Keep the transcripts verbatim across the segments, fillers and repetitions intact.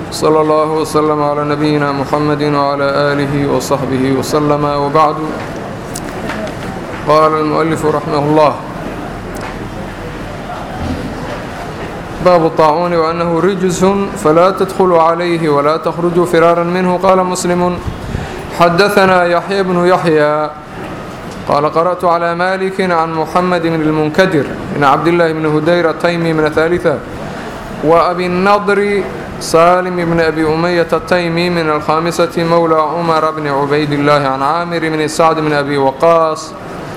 صلى الله وسلم على نبينا محمد وعلى آله وصحبه وسلم. وبعد، قال المؤلف رحمه الله: باب الطاعون وأنه رجس فلا تدخلوا عليه ولا تخرجوا فرارا منه. قال مسلم: حدثنا يحيى بن يحيى قال قرأت على مالك عن محمد بن المنكدر بن عبد الله بن هدير التيمي من الثالثة، وأبي النضر سالم بن أبي أمية التيمي من الخامسة مولى عمر بن عبيد الله عن عامر بن سعد بن أبي وقاص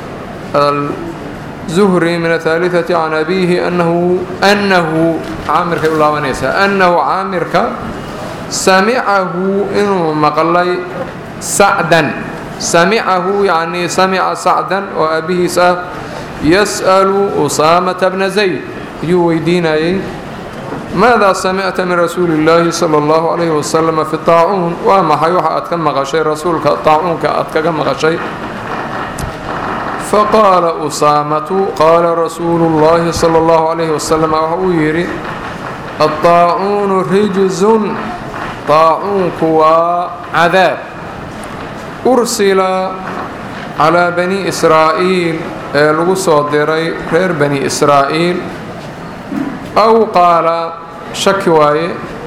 الزهري من الثالثة عن أبيه أنه أنه عامر الله ونيسى أنه عامر سمعه إنه مقلي سعدا سمعه يعني سمع سعدا وأبيه يسأل أسامة بن زيد يويدين ماذا سمعت من رسول الله صلى الله عليه وسلم في الطاعون؟ وما حيوحى أتكم غشي رسولك الطاعون كأتكم غشي. فقال أسامة: قال رسول الله صلى الله عليه وسلم وحويري: الطاعون رجز، طاعون كوا عذاب، أرسل على بني إسرائيل لغو صدري غير بني إسرائيل، أو قال شكواي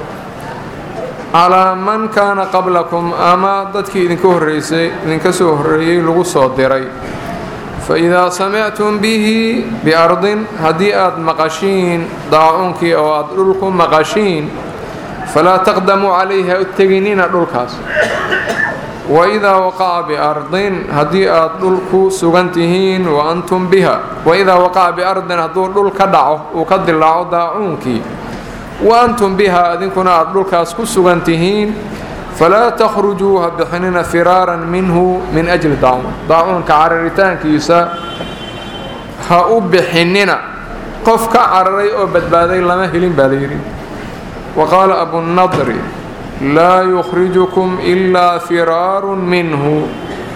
على من كان قبلكم، أما ضدك إذن كهريسي إذن كسهري لغو صدري. فإذا سمعتم به بأرض هديئة مقاشين ضاعونك أو أدلكم مقاشين فلا تقدموا عليها التقنين أدلكاس. وإذا وقع بأرض هديئة أدلك سغنتهين وأنتم بها، وإذا وقع بأرض أدلك دعوه وقد الله ضاعونك وأنتم بها أذنكنا أدلكاس سغنتهين فلا تخرجوها بحنين فرارا منه من أجل داعون. داعون كعررتان كيسا هاوب بحنين قف كعرري أو بدبادي لما هلين باديرين. وقال أبو النضر: لا يخرجكم إلا فرار منه.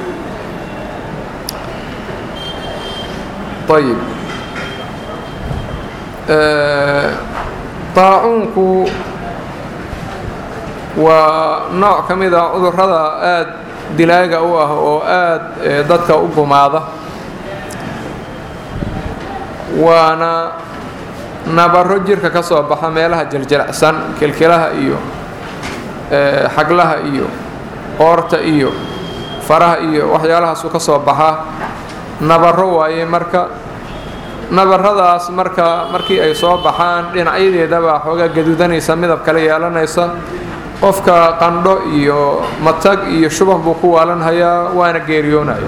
طيب، آه طاعونك ونوع كميدا عذر هذا آد دلاجة أو آد ضدك أبو ماذا، وانا نبرجر كسر بحملها جلجل سن كلكلها إيو حقلها إيو قورت إيو فرها إيو وحيالها سكسر بحا نبروا أي مركا نبر هذا مركا مركي أي صوب بحان لين عيدي دبا حوجا جدودني يسمى ذب كلي لنا يسا qofka qandho iyo matag iyo shubah buu ku waalan hayaa waana geeriyoonaya.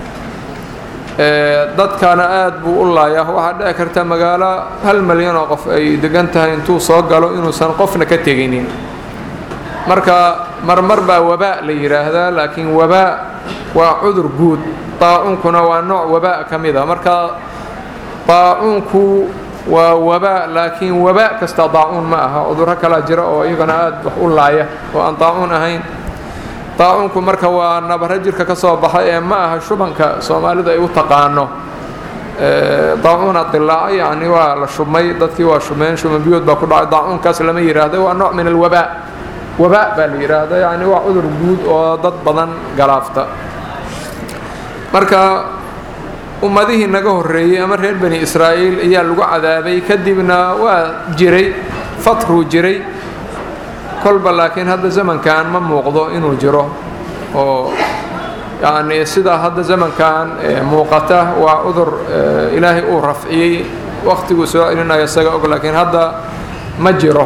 ee dadkana aad buu u laayaa. waxa dhici karta magaalo hal milyan oo qof ay degan tahay intuu soo galo inuusan qofna ka teginin. marka marmar baa wabaa la yiraahdaa, laakiin wabaa waa cudur guud. طاعونكuna waa nooc wabaa kamida. marka طاعونku waa wabaa, laakiin wabaa kasta طاعون ma aha. cudurro kala jira oo iyagana aad wax u laaya oo aan طاعون ahayn. طاعونku marka waa nabaro jirka ka soo baxay ee ma aha shubanka Soomaalida ay u taqaano. ee طاعون dilaac yani waa la shubmay, dadkii waa shumeen, shuman biyood baa ku dhacay. طاعونkaas lama yiraahdo, waa nooc min alwabaa. wabaa baa la yiraahdaa, yani waa cudur guud oo dad badan galaafta. marka ummadihii naga horeeyay ama reer bani Israa'iil ayaa lagu cadaabay, kadibna waa jiray fatru jiray kolba. laakiin hadda zamankan ma muuqdo inuu jiro oo yani sida hadda zamankan muuqata waa cudur ilaahay uu rafciyay waqtigu soo celinaya isaga og, laakiin hadda ma jiro.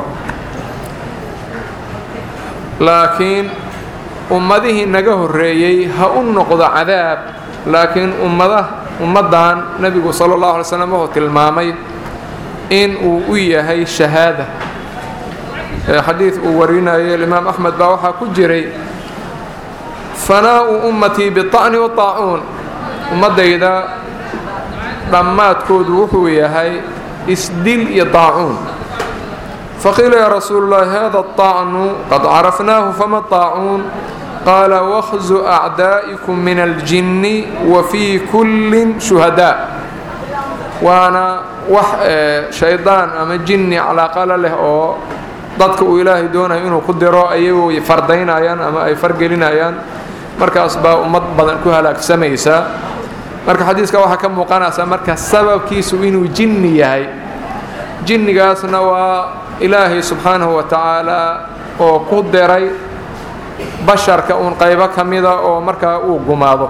laakiin ummadihii naga horeeyay ha u noqdo cadaab, laakiin ummadaha ummadan nabigu sallallahu alayhi wasallam wuxuu tilmaamay in uu u yahay shahaada. xadiis uu warinayay imaam Ahmad baa waxa ku jiray: fanaa'u ummati bi-ta'ni wa ta'un. ummadayda dhammaadkoodu wuxuu yahay isdil iyo ta'un. faqila ya rasuulullah hada at-ta'nu qad arafnahu fama at-ta'un? قال: وخز أعدائكم من الجن وفي كل شهداء. وأنا وح شيطان أما جني على قال له أو dadka uu ilaahay doonayo inuu ku diro ayagoo fardaynayaan ama ay fargelinayaan markaas baa ummad badan ku halaagsamaysa marka xadiiska waxaa ka muuqanaysa marka sababkiisu inuu jinni yahay jinnigaasna waa ilaahay subxaanahu wa tacaala oo ku diray basharka uun qaybo ka mida oo markaa uu gumaado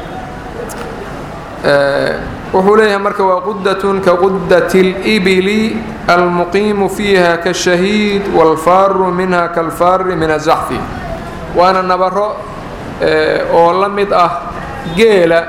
wuxuu leeyahay marka waa quddatun ka quddati libili almuqiimu fiiha kashahiid waalfaaru minha kalfaari min azaxfi waana nabaro oo la mid ah geela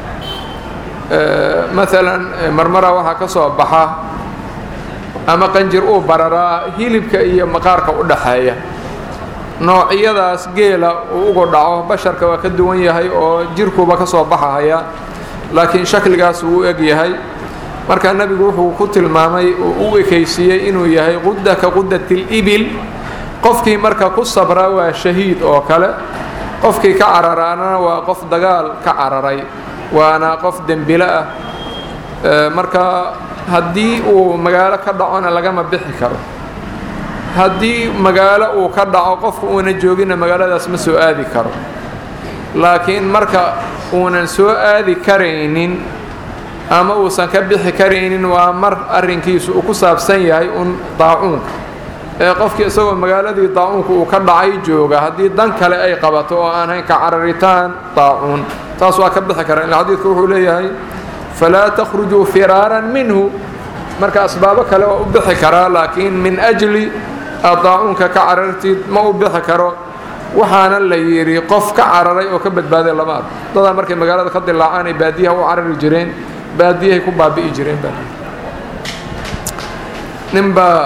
maalan marmara waxaa ka soo baxa ama qanjir uu bararaa hilibka iyo maqaarka u dhaxeeya noocyadaas geela uu ugu dhaco basharka waa ka duwan yahay oo jirkuuba ka soo baxahaya laakiin shakligaas wuu u eg yahay marka nebigu wuxuu ku tilmaamay uu u ekaysiiyey inuu yahay qudda ka quddati libil qofkii marka ku sabra waa shahiid oo kale qofkii ka cararaana waa qof dagaal ka cararay waana qof dembile ah marka haddii uu magaalo ka dhacona lagama bixi karo haddii magaalo uu ka dhaco qofka uuna joogina magaaladaas ma soo aadi karo laakiin marka uunan soo aadi karaynin ama uusan ka bixi karaynin waa mar arrinkiisu uu ku saabsan yahay un daacuunka ee qofkii isagoo magaaladii daacuunka uu ka dhacay jooga haddii dan kale ay qabato oo aan hayn ka cararitaan daacuun taas waa ka bixi kara ila xadiidku wuxuu leeyahay falaa takhrujuu firaaran minhu marka asbaabo kale waa u bixi karaa laakiin min ajli aad daacuunka ka carartid ma u bixi karo waxaana la yidhi qof ka cararay oo ka badbaaday lama arko dadaa markay magaalada ka dilaacaan ay baadiyaha u carari jireen baadiyahay ku baabi'i jireen ba ninbaa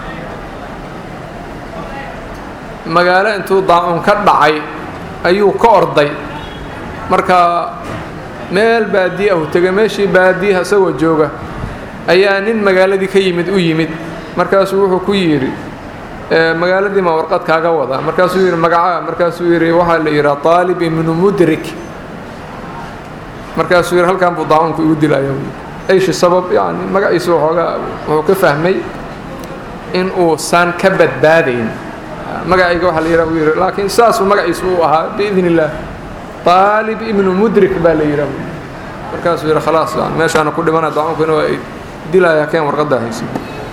magaalo intuu daacuun ka dhacay ayuu ka orday marka meel baadiya ahu tegay meeshii baadiyaha isagoo jooga ayaa nin magaaladii ka yimid u yimid markaasuu wuxuu ku yidhi magaaladii ma warqad kaaga wada markaasuu yidhi magacaa markaasuu yidhi waxaa la yidhaha aalib ibnu mudrik markaasuu yidhi halkan buu daacuunku igu dilaya ayshi sabab yani magaciisu waxoogaa wuxuu ka fahmay in uusan ka badbaadayn magacayga waxaa la yidhaha uu yidhi laakiin saasuu magaciisu u ahaa biidn illaah aalib ibnu mudrik baa la yidhaha markaasuu yidhi khalaas meeshaana ku dhimana daacuunkuna waa dilaya keen warqaddaa haysa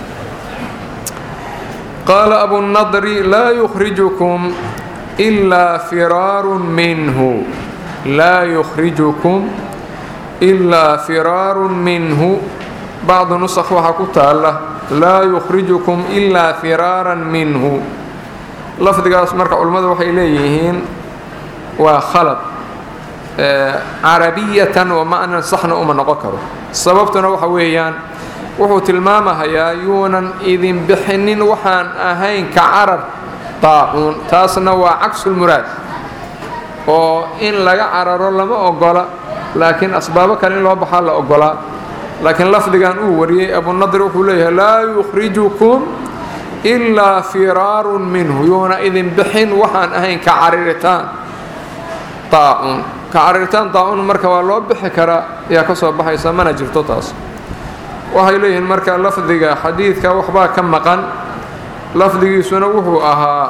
qaala abunadri laa yukhrijukum ilaa firaarun minhu laa yukhrijukum ilaa firaarun minhu bacdu nusakh waxaa ku taalla laa yukhrijukum ilaa firaaran minhu lafdigaas marka culimmadu waxay leeyihiin waa khalad carabiyatan oo macnan saxna uma noqon karo sababtuna waxa weeyaan wuxuu tilmaamahayaa yuunan idin bixinin waxaan ahayn ka carar daacuun taasna waa cagsulmuraad oo in laga cararo lama ogola laakiin asbaabo kale in loo baxaa la ogolaa laakiin lafdigan uu wariyey abunadri wuxuu leeyahay laa yukhrijukum ilaa firaarun minhu yuuna idin bixin waxaan ahayn ka cariritaan daacuun ka cariritaan daacuun marka waa loo bixi karaa ayaa ka soo baxaysa mana jirto taas waxay leeyihiin marka lafdiga xadiidka waxbaa ka maqan lafdigiisuna wuxuu ahaa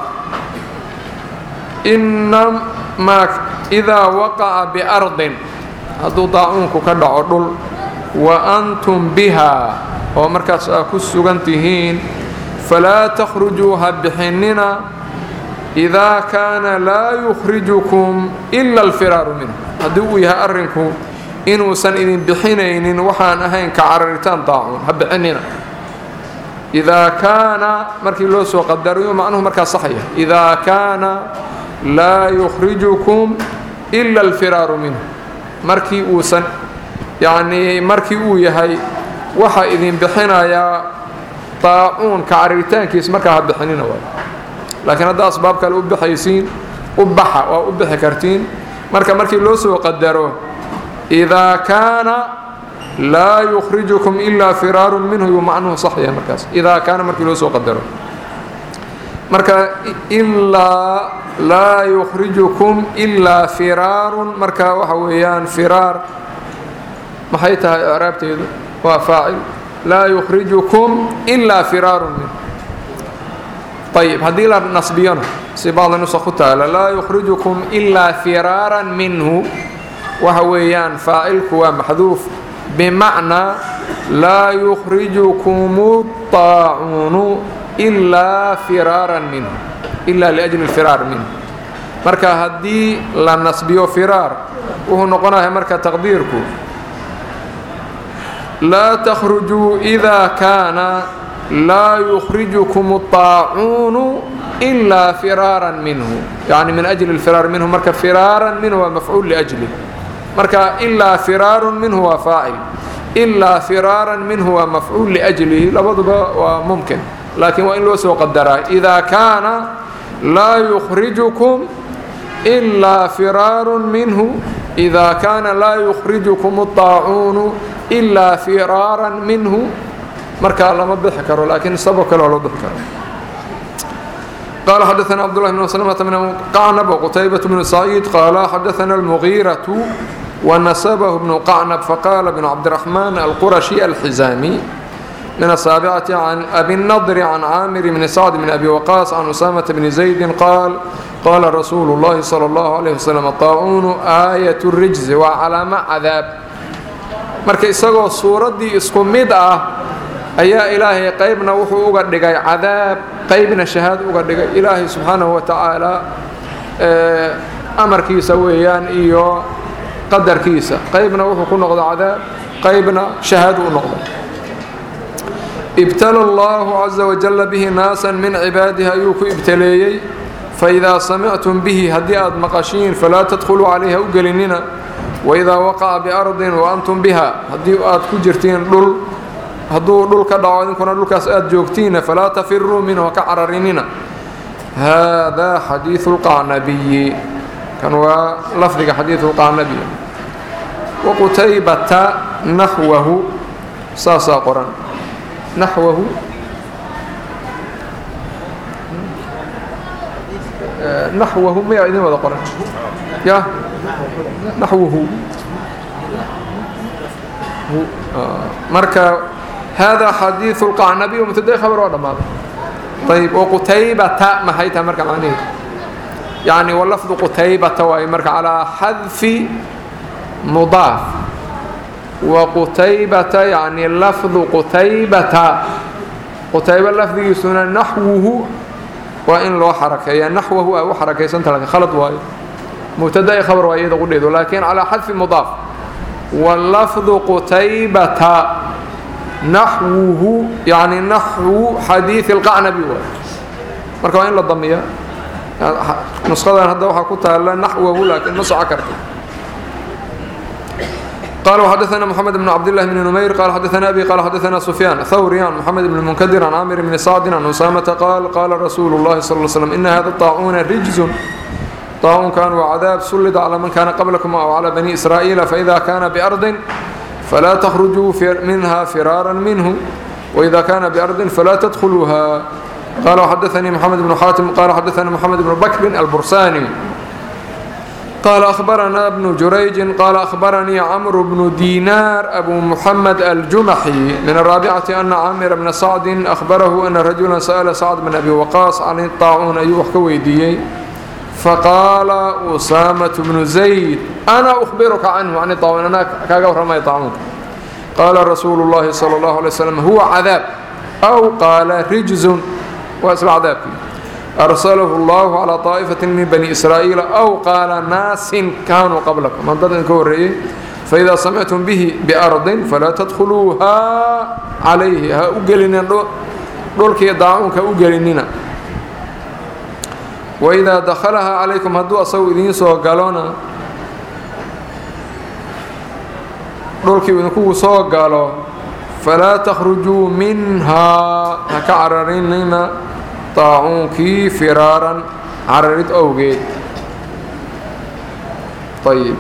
inamaa idaa waqaca biardin hadduu daacuunku ka dhaco dhul wa antum bihaa oo markaas aa ku sugan tihiin falaa takhrujuu ha bixinina idaa kaana laa yukhrijukum ila alfiraaru minhu haddii uu yahay arrinku inuusan idin bixinaynin waxaan ahayn ka cararitaan daacuun ha bixinina idaa kaana markii loo soo qadarayo macnuhu markaa saxaya idaa kaana laa yukhrijukum ila alfiraaru minhu markii uusan yacnii markii uu yahay waxa idin bixinayaa daacuun ka cararitaankiis markaa ha bixinina waay laakiin hadda asbaab kale u bixaysiin u baxa waa u bixi kartiin marka markii loo soo qadaro idaa kaana laa yukhrijukum ilaa firaarun minhu yuu macnuhu sax yahay markaas idaa kaana markii loo soo qadaro marka ilaa laa yukhrijukum ilaa firaarun marka waxa weeyaan firaar maxay tahay icraabteedu waa faacil laa yukhrijukum ilaa firaarun minhu طيب هذه لا نصبينا في بعض النسخ تعالى لا يخرجكم إلا فرارا منه وهويان فاعلك ومحذوف بمعنى لا يخرجكم الطاعون إلا فرارا منه إلا لأجل الفرار منه marka hadii la nasbiyo firar wuxuu noqonayaa marka taqdiirku la takhruju idha kana la yukhrijukum at-ta'un illa firaran minhu yani min ajli al-firar minhu marka firaran minhu wa maf'ul li ajli marka illa firarun minhu wa fa'il illa firaran minhu wa maf'ul li ajlihi labaduba wa mumkin lakin wa in loo soo qadara idha kana la yukhrijukum إلا فرار منه إذا كان لا يخرجكم الطاعون إلا فرارا منه مركا الله ما بذكره لكن سبق له بذكره قال حدثنا عبد الله بن سلمة بن قعنب وقتيبة بن سعيد قال حدثنا المغيرة ونسبه ابن قعنب فقال ابن عبد الرحمن القرشي الحزامي من السابعة عن أبي النضر عن عامر بن سعد بن أبي وقاص عن أسامة بن زيد قال قال رسول الله صلى الله عليه وسلم الطاعون آية الرجز وعلامة عذاب marka isagoo suuradii isku mid ah ayaa ilaahay qaybna wuxuu uga dhigay cadaab qaybna shahaad uga dhigay ilaahay subhanahu wa ta'ala ee amarkiisa weeyaan iyo qadarkiisa qaybna wuxuu ku noqdo cadaab qaybna shahaad u noqdo ibtala Allahu azza wa jalla bihi naasan min ibadihi ayuku ibtaleeyay فإذا سمعتم به هديات مقاشين فلا تدخلوا عليها أقلننا وإذا وقع بأرض وأنتم بها هديات كجرتين دول هدو دول كدعوين كنا دول كاسئات جوكتين فلا تفروا منه كعرريننا هذا حديث القعنبي كانوا لفظ حديث القعنبي وقتيبة نحوه ساسا قرآن نحوه نحوه ما يعني ماذا قرأ يا نحوه مركا هذا حديث القعنبي ومتدي خبر ولا ماذا طيب وقتيبة ما هيتها مركا معنيه يعني واللفظ قتيبة وهي مركا على حذف مضاف وقتيبة يعني اللفظ قتيبة قتيبة اللفظ يسمى نحوه وإن لو حركة نحوه أو حركة سنتلك خلط واي مبتدأ خبر واي يقول لكن على حذف مضاف واللفظ قتيبة نحوه يعني نحو حديث القعنبي واي مركا وإن للضمية نسخة هذا وحا كنت نحوه لكن نص عكرته قال وحدثنا محمد بن عبد الله بن نمير قال حدثنا أبي قال حدثنا سفيان ثوري عن محمد بن المنكدر عن عامر بن سعد عن أسامة قال قال رسول الله صلى الله عليه وسلم إن هذا الطاعون رجز طاعون كان وعذاب سلط على من كان قبلكم أو على بني إسرائيل فإذا كان بأرض فلا تخرجوا منها فرارا منه وإذا كان بأرض فلا تدخلوها قال وحدثني محمد بن حاتم قال حدثنا محمد بن بكر البرساني قال أخبرنا ابن جريج قال أخبرني عمرو بن دينار أبو محمد الجمحي من الرابعة أن عامر بن سعد أخبره أن رجلا سأل سعد بن أبي وقاص عن الطاعون أيوه كويدي فقال أسامة بن زيد أنا أخبرك عنه عن الطاعون أنا كاغور ما يطاعون قال رسول الله صلى الله عليه وسلم هو عذاب أو قال رجز واسم عذاب أرسله الله على طائفة من بني إسرائيل أو قال ناس كانوا قبلكم من ضمن كوري فإذا سمعتم به بأرض فلا تدخلوها عليه أقلنا دولك يدعونك أقلننا وإذا دخلها عليكم هدو أصو إذين سوى قالونا دولك ينكو سوى قالوا فلا تخرجوا منها كعرريننا طاعونكي فرارا عررت أوجيد طيب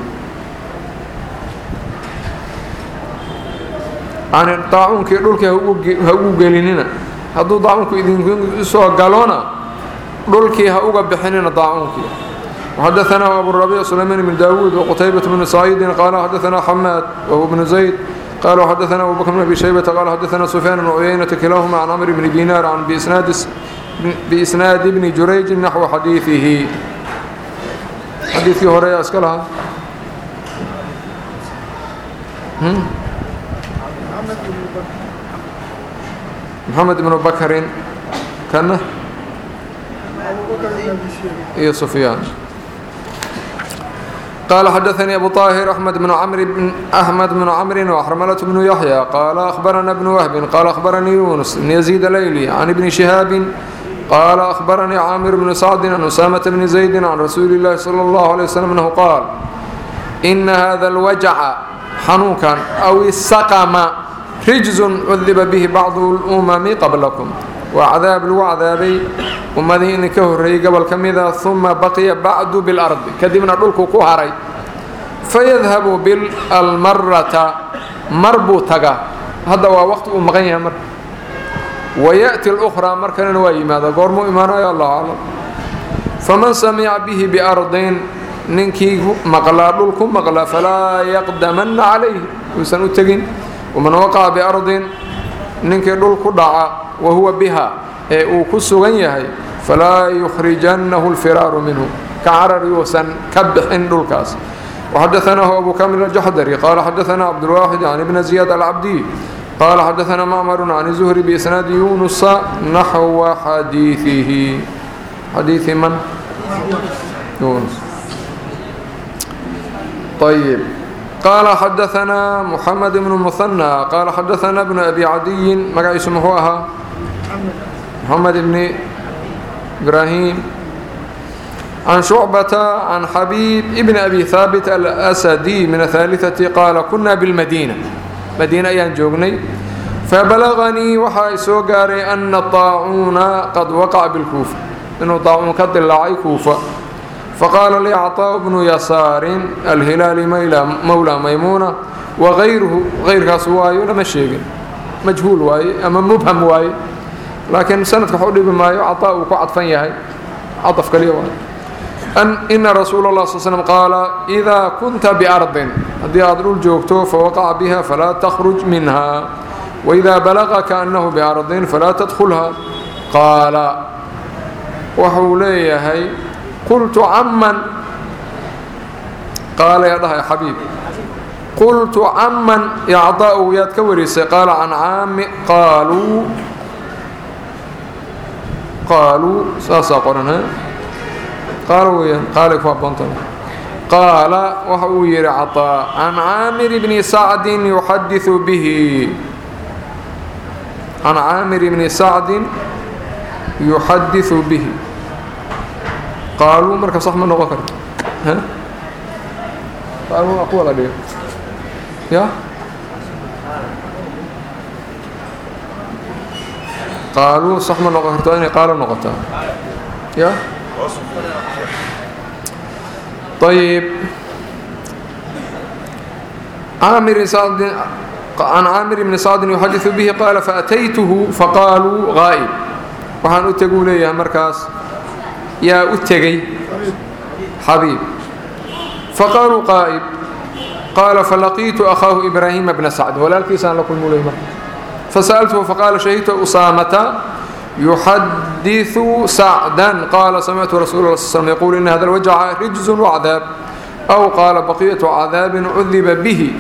عن الطاعونكي دولك هؤو قلننا هدو طاعونكي إذن سوى قالونا دولك هؤو بحنين طاعونكي وحدثنا أبو الربيع سليمان بن داود وقتيبة بن سعيد قال حدثنا حماد وهو بن زيد قال وحدثنا أبو بكر بن أبي شيبة قال حدثنا سفيان بن عيينة كلاهما عن عمرو بن دينار عن بإسناد بإسناد ابن جريج نحو حديثه. حديث هريرة أسكلها محمد بن بكر كان إيه سفيان. قال حدثني أبو طاهر أحمد بن عمرو بن أحمد بن عمرو وحرملة بن يحيى قال أخبرنا ابن وهب قال أخبرني يونس بن يزيد الليلي عن ابن شهاب قال أخبرني عامر بن سعد عن أسامة بن زيد عن رسول الله صلى الله عليه وسلم أنه قال إن هذا الوجع حنوكا أو السقم رجز عذب به بعض الأمم قبلكم وعذاب الوعذابي ومذين كهري قبل كمذا ثم بقي بعد بالأرض كدمنا نقولك كهري فيذهب بالمرة مربوطة هذا هو وقت أمغيها مر ويأتي الأخرى مركنا نواي ماذا قرموا إيمانا يا الله أعلم. فمن سمع به بأرض ننكي مغلا نقولكم مغلا فلا يقدمن عليه وسنتقين ومن وقع بأرض ننكي نقولك دعا وهو بها وكسغنيه فلا يخرجنه الفرار منه كعرر يوسن كبح عند الكاس. وحدثنا أبو كامل الجحدري قال حدثنا عبد الواحد عن ابن زياد العبدي قال حدثنا معمر عن الزهري بإسناد يونس نحو حديثه. حديث من؟ يونس. طيب. قال حدثنا محمد بن المثنى قال حدثنا ابن أبي عدي ما اسمه محمد بن إبراهيم عن شعبة عن حبيب ابن أبي ثابت الأسدي من الثالثة قال كنا بالمدينة مدينة ينجوغني فبلغني وحي سوغاري أن الطاعون قد وقع بالكوفة إنه طاعون قد اللعي كوفة. فقال لي عطاء بن يسار الهلال مولى ميمونة وغيره غير كاسواي ولا مشيغن مجهول واي أما مبهم واي لكن سنة حولي بما عطاء وقعد فنياي عطف كليه أن إن رسول الله صلى الله عليه وسلم قال إذا كنت بأرض هذه أرض الجوكتو فوقع بها فلا تخرج منها وإذا بلغك أنه بأرض فلا تدخلها. قال وحولي هي قلت عمن قال يا ده يا حبيب قلت عمن يعطاء يتكوريس قال عن عام قالوا قالوا ساسا قرنها قالوا يا قال فبنتم قال وحوير عطاء عن عامر بن سعد يحدث به عن عامر بن سعد يحدث به. قالوا مركز صح من نغفر ها قالوا أقول عليه يا قالوا صح من نغفر قالوا نغفر يا طيب. عامر سعد عن عامر بن سعد يحدث به قال فأتيته فقالوا غائب وحان أتقول يا مركز يا أتقي حبيب فقالوا قائب قال فلقيت أخاه إبراهيم بن سعد ولا الكيسان لكم مليمة فسألته فقال شهدت أسامة يحدث سعدا قال سمعت رسول الله صلى الله عليه وسلم يقول إن هذا الوجع رجز وعذاب أو قال بقية عذاب عذب به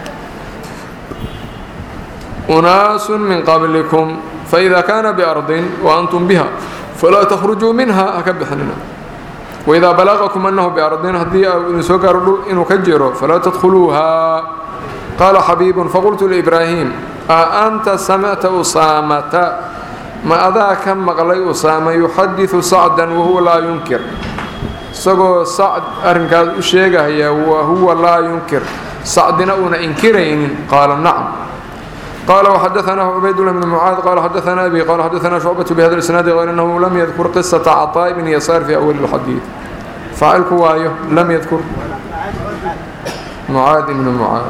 أناس من قبلكم فإذا كان بأرض وأنتم بها فلا تخرجوا منها أكبحننا وإذا بلغكم أنه بأرض هدي أو سكر إنه كجروا فلا تدخلوها. قال حبيب فقلت لإبراهيم أأنت سمعت أسامة ما أذاك مغلي أسامة يحدث سعدا وهو لا ينكر سقو سعد أرنكاز الشيء هي وهو لا ينكر سعدنا أنا إنكرين قال نعم. قال وحدثنا عبيد الله بن معاذ قال حدثنا أبي قال حدثنا شعبة بهذا الإسناد غير أنه لم يذكر قصة عطاء بن يسار في أول الحديث. فعل كوايه لم يذكر معاذ بن معاذ.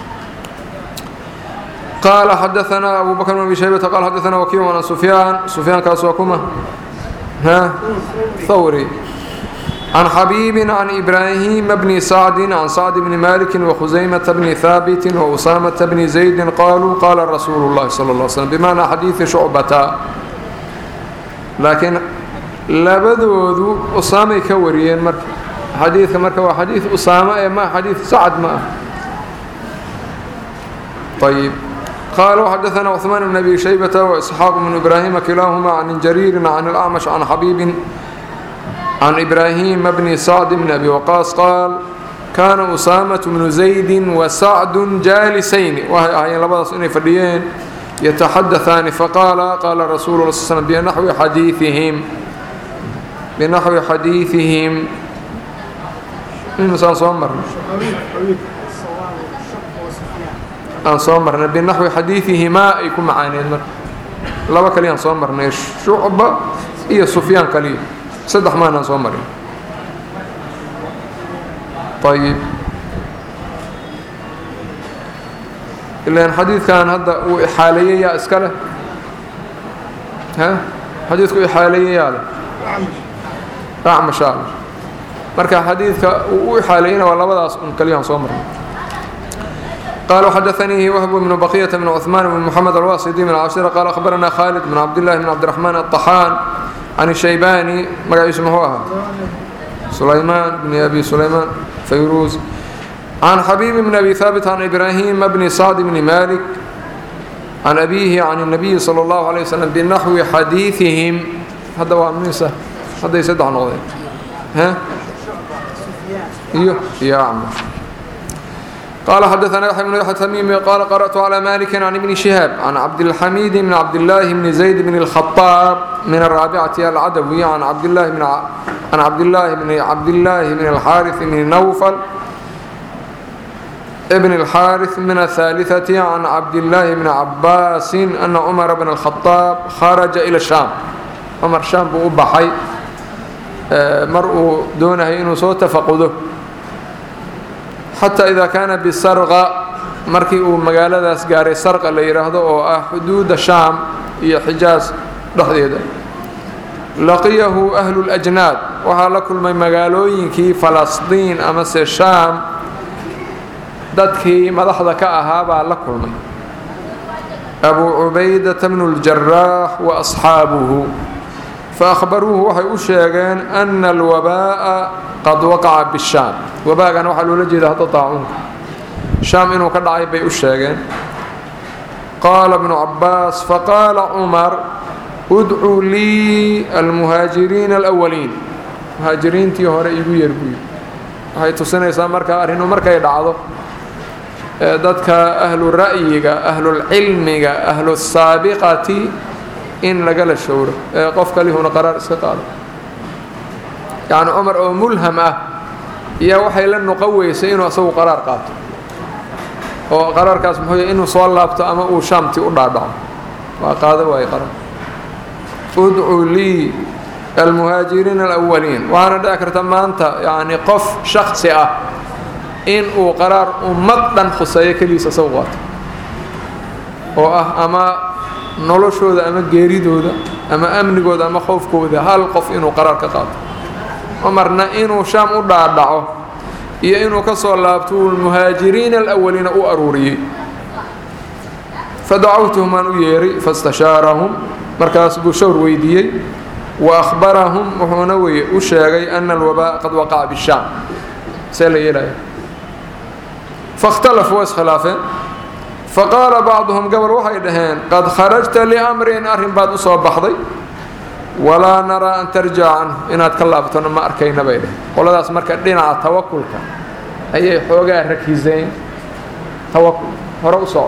قال حدثنا أبو بكر بن أبي شيبة قال حدثنا وكيع عن سفيان سفيان كاسوكما ها ثوري عن حبيب عن إبراهيم بن سعد عن سعد بن مالك وخزيمة بن ثابت وأسامة بن زيد قالوا قال رسول الله صلى الله عليه وسلم بمعنى حديث شعبة laakiin labadoodu usaamay ka wariyeen marka xadiidka marka waa xadiid usaama ee ma xadiid sacad ma ah. طيب قال وحدثنا عثمان بن أبي شيبة وإسحاق بن إبراهيم كلاهما عن جرير عن الأعمش عن حبيب عن إبراهيم بن سعد بن أبي وقاص قال كان أسامة بن زيد وسعد جالسين وهي لبضص إني فرديين يتحدثان فقال قال رسول الله صلى الله عليه وسلم بنحو حديثهم بنحو حديثهم إنسان صمر أن صمرنا بنحو حديثهما يكون معاني لو كليان صمرنا شعبة هي سفيان كليل صدح ما أنا صمرين. طيب إلا أن حديث كان هذا حاليا يا إسكاله ها حديثك حاليا يا له نعم ما شاء الله مركا حديثك وحاليا ولا بدأ كليان صمرين. قال وحدثني وهب بن بقية بن عثمان بن محمد الواسطي من العاشرة قال أخبرنا خالد بن عبد الله بن عبد الرحمن الطحان عن الشيباني ما اسمه هو سليمان بن أبي سليمان فيروز عن حبيب بن أبي ثابت عن إبراهيم بن سعد بن مالك عن أبيه عن النبي صلى الله عليه وسلم بنحو حديثهم. هذا هو منسى هذا يسد عن وضعه ها يا عم. قال حدثنا يحيى بن يحيى التميمي قال قرأت على مالك عن ابن شهاب عن عبد الحميد بن عبد الله بن زيد بن الخطاب من الرابعة العدوي عن عبد الله بن ع... عن عبد الله بن عبد الله بن الحارث بن نوفل ابن الحارث من الثالثة عن عبد الله بن عباس أن عمر بن الخطاب خرج إلى الشام. عمر الشام بأبحي مرء دونه إنه صوت فقده حتى إذا كان بالسرغة مركي ومقالة ذاس قاري سرقة اللي يرهده حدود الشام هي حجاز لحظة لقيه أهل الأجناد وهلكل من مقالوين كي فلسطين أمس الشام دادكي مدحضة كأهابا لكل من أبو عبيدة من الجراح وأصحابه فأخبروه وحي أشيغان أن الوباء قد وقع بالشام. وباء كان وحي لجي هذا طاعون شام إنه كان عيب أشيغان. قال ابن عباس فقال عمر ادعوا لي المهاجرين الأولين. مهاجرين تيهور إيقو يرقوي هاي تسنة يسامر كارهنو مركا يدعضو ذاتك أهل الرأي أهل العلم أهل السابقة إن لقل الشعور قفك لي هنا قرار استقال يعني عمر أو ملهمة يا وحي لن قوي سينو أسوي قرار قات وقرار كاسم هو إنه صلى لابته أما أو شامتي أدعى دعم وقاذا وهي قرار ادعوا لي المهاجرين الأولين. وأنا ذاكر تما أنت يعني قف شخصي أه إن أو قرار أمضا خصية كليسة سوغات وأه أما noloshooda ama geeridooda ama amnigooda ama khoofkooda hal qof inuu qaraar ka qaato. Umarna inuu Shaam u dhaadhaco iyo inuu ka soo laabto muhaajiriin alawwalina u aruuriyay. fadacawtuhum an uyeri fastashaarahum markaas buu shawr weydiiyay wa akhbarahum wuxuuna u sheegay anna alwabaa qad waqa'a bishaam salayilay fakhtalafu waskhilaafan فقال بعضهم قبل وحي دهين قد خرجت لأمر أرهم بعد أصاب بحضي ولا نرى أن ترجع عنه إن أتكلفتنا ما أركينا بيده قول هذا اسمك دينا على توكلك أي حوجة ركيزين توكل هرؤسا.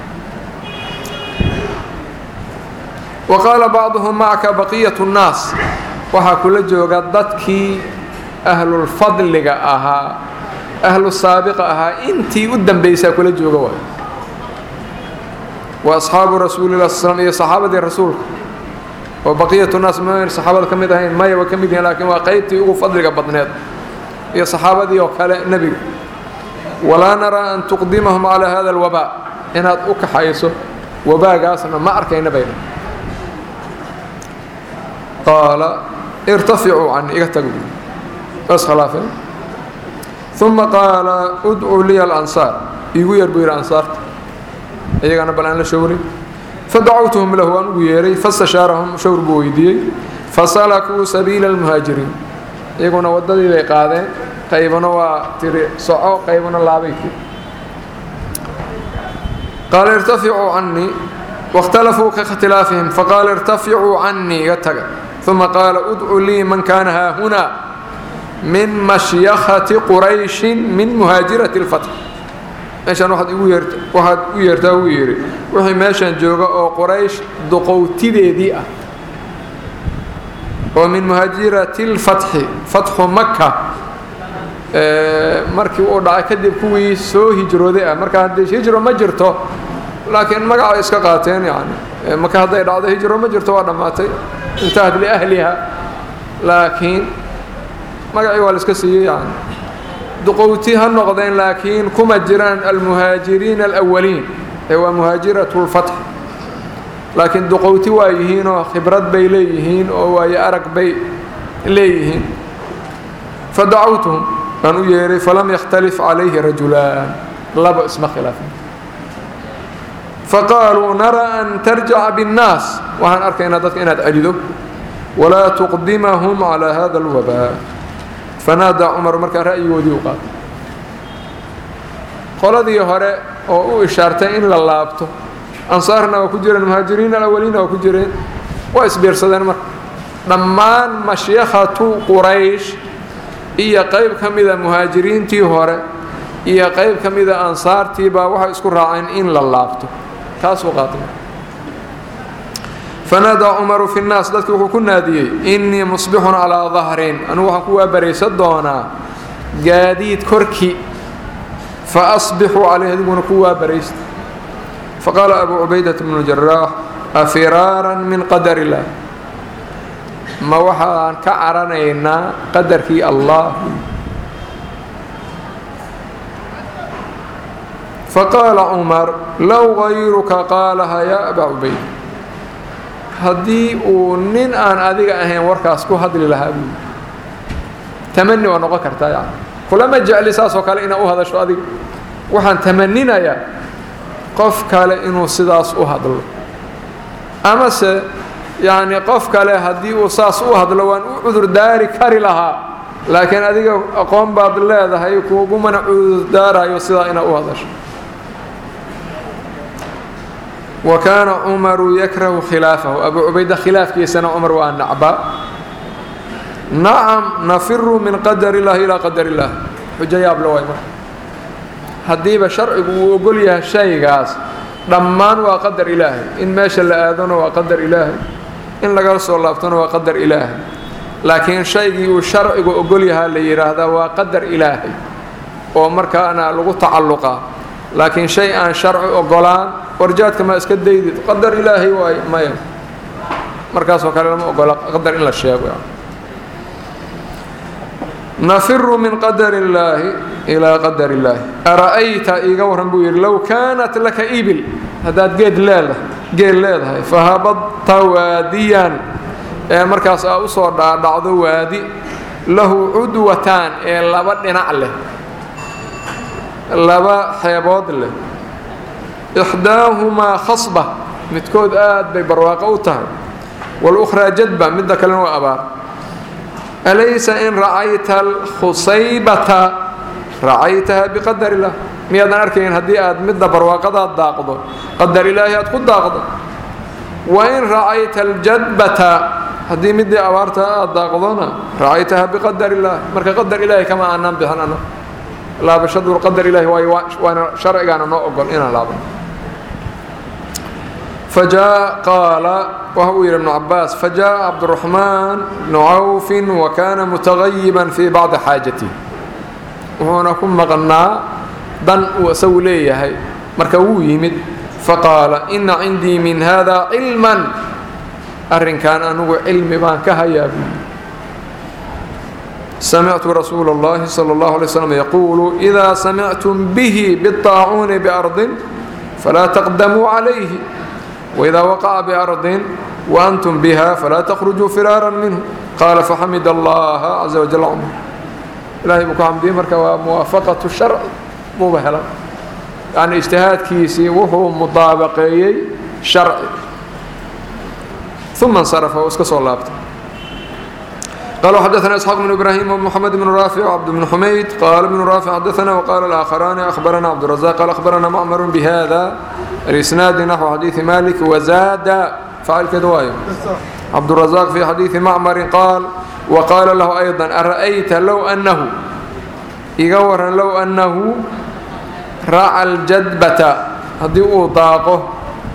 وقال بعضهم معك بقية الناس وها كل جوجدتك أهل الفضل أها أهل السابقة أها أنتي قدام بيسا كل جوجوا وأصحاب رسول الله صلى الله عليه وسلم صحابة الرسول وبقية الناس ما صحابة كم يدهين ما يوكم يدهين لكن وقيت يقول فضلك بطنات يا صحابة يوكل النبي ولا نرى أن تقدمهم على هذا الوباء إن أتوك حيثه وباء قاسنا ما أركينا بينه. قال ارتفعوا عن اغتقوا بس خلافه. ثم قال ادعوا لي الأنصار يقول يربي الأنصار أيها أنا بلان لشوري فدعوتهم له أن يري فاستشارهم شور بويدي fasalakuu sabiila almuhaajiriin iyaguna waddadii bay qaadeen qaybana waa tiri soco qaybana laabay tiri qaala irtaficuu cannii واkhtalafuu kاkhtilaafihim faqaala irtaficuu cannii iga taga uma qaala udcu lii man kaana haahunaa min mashyakati qurayshin min muhaajirati اlfatx meeshaan waxaad igu yeert waxaad u yeertaa wuu yidhi wixii meeshaan jooga oo quraysh duqowtideedii ah oo min muhaajirati اlfatxi fatxu maka markii uu dhacay kadib kuwii soo hijrooday ah marka haddii hijro ma jirto laakiin magacay iska qaateen yani maka hadday dhacdo hijro ma jirto waa dhammaatay intahat liahliha laakiin magacii waa la iska siiyey yani duqowti ha noqdeen laakiin kuma jiraan almuhaajiriin alawaliin ee waa muhaajiratu lfatx laakiin duqowti waa yihiinoo khibrad bay leeyihiin oo waayo arag bay leeyihiin fadacawtuhum baan u yeeray falam yakhtalif calayhi rajulaan laba isma khilaafin faqaaluu naraa an tarjaca biاnnaas waxaan arkaynaa dadka inaad celido walaa tuqdimahum calaa hada alwabaa fanaadaa cumar markaa ra'yigoodii u qaatay qoladii hore oo u ishaartay in la laabto ansaarna waa ku jireen muhaajiriin alawaliinna waa ku jireen waa isbiirsadeen marka dhammaan mashyakhatu quraysh iyo qayb ka mida muhaajiriintii hore iyo qayb ka mida ansaartii baa waxay isku raaceen in la laabto kaasuu qaatay fanaadaa cumaru fi nnaas dadki wuxuu ku naadiyey innii musbixun calaa dahrin anugu waxaan ku waabaraysan doonaa gaadiid korkii fa asbixuu calayh adiguna ku waabaraysta faqaala abuu cubaydata bnu jaraax afiraaran min qadar illaah ma waxaan ka caranaynaa qadarkii allah faqaala cumar low gayruka qaalaha yaa abaa cubayd haddii uu nin aan adiga ahayn warkaas ku hadli lahaa buui tamani waa noqon kartaa yani kulama jecli saasoo kale inaad u hadasho adiga waxaan tamaninayaa qof kale inuu sidaas u hadlo amase yacni qof kale haddii uu saas u hadlo waan u cudurdaari kari lahaa laakiin adiga aqoon baad leedahay kugumana cudurdaarayo sidaa inaad u hadasho wa kaana cumaru yakrahu khilaafahu abuu cubayda khilaafkiisana cumar waa nacba nacam nafiru min qadar illahi ilaa qadar illaah xujo yaab la waay marka haddiiba sharcigu uu ogol yahay shaygaas dhammaan waa qadar ilaahay in meesha la aadona waa qadar ilaahay in lagala soo laabtona waa qadar ilaahay laakiin shaygii uu sharcigu ogol yahaa la yidhaahdaa waa qadar ilaahay oo markaana lagu tacalluqaa laakiin shay aan sharci ogolaan warjaadka ma iska daydid qadar ilaahay waay maya markaasoo kale lama ogola qadar in la sheego nafiru min qadar illaahi ilaa qadar illaahi ara'ayta iiga warran buu yidhi low kaanat laka ibil haddaad geed leedahay geel leedahay fahabadta waadiyan ee markaas aa u soo dhaadhacdo waadi lahu cudwataan ee laba dhinac leh laba xeebood leh ixdaahumaa khasba midkood aad bay barwaaqo u tahay walukhraa jadba midda kalena waa abaar alaysa in racayta alkhusaybata racaytaha biqadar illah miyaadan arkayn haddii aad midda barwaaqadaad daaqdo qadar ilaahi aad ku daaqdo wa in racayta aljadbata haddii midii abaarta aad daaqdona racaytaha biqadar illah marka qadar ilaahi kama aanaan bixin ana laabashadu qadar ilaahi waana sharcigaana noo ogol inaan laabano فجاء قال وهو ابن عباس فجاء عبد الرحمن بن عوف وكان متغيبا في بعض حاجته وهنا كن مغنى دن وسوليه مركو يمد فقال إن عندي من هذا علما أرن كان أنه علم بان كهيا سمعت رسول الله صلى الله عليه وسلم يقول إذا سمعتم به بالطاعون بأرض فلا تقدموا عليه وإذا وقع بأرض وأنتم بها فلا تخرجوا فرارا منه قال فحمد الله عز وجل عمر إلهي بكو حمدي مركا وموافقة الشرع مبهلا يعني اجتهاد كيسي وهو مطابقي شرعي ثم انصرف واسكسوا اللابت قالوا حدثنا إسحاق بن إبراهيم ومحمد بن رافع وعبد بن حميد قال ابن رافع حدثنا وقال الآخران أخبرنا عبد الرزاق قال أخبرنا معمر بهذا الإسناد نحو حديث مالك وزاد فعل كدواية عبد الرزاق في حديث معمر قال وقال له أيضا أرأيت لو أنه يقول لو أنه رأى الجدبة هذه أطاقه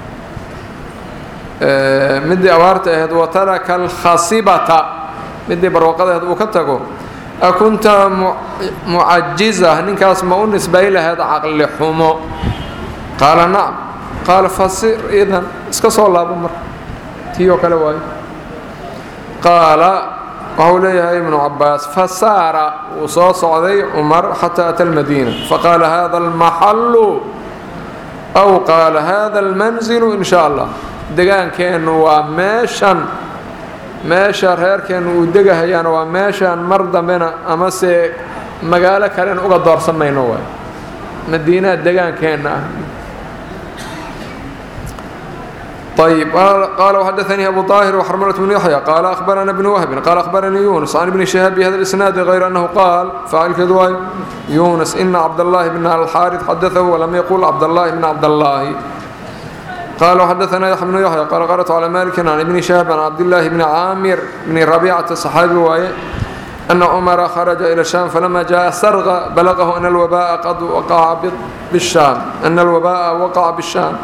مدي أوارته وترك الخصبة مدي بروقده هذا وكتقه أكنت معجزة نكاس ما بالنسبة له هذا عقل حمو قال نعم قال فصير إذن اسكسوا الله بمر تيو كلواي قال وحوليه ابن عباس فسار وصاص عليه عمر حتى أتى المدينة فقال هذا المحل أو قال هذا المنزل إن شاء الله دقان كانوا ماشا ماشا رير كانوا دقها يعني وماشا مرضى بنا أمس مقالة كان أقدر سمينوه مدينة دقان كان طيب قال وحدثني أبو طاهر وحرملة بن يحيى قال أخبرنا ابن وهب قال أخبرني يونس عن ابن شهاب بهذا الإسناد غير أنه قال فعل كذواي يونس إن عبد الله بن الحارث حدثه ولم يقول عبد الله بن عبد الله قال وحدثنا يحيى بن يحيى قال قرأت على مالك عن ابن شهاب عن عبد الله بن عامر بن ربيعة الصحابي وهي أن عمر خرج إلى الشام فلما جاء سرغ بلغه أن الوباء قد وقع بالشام أن الوباء وقع بالشام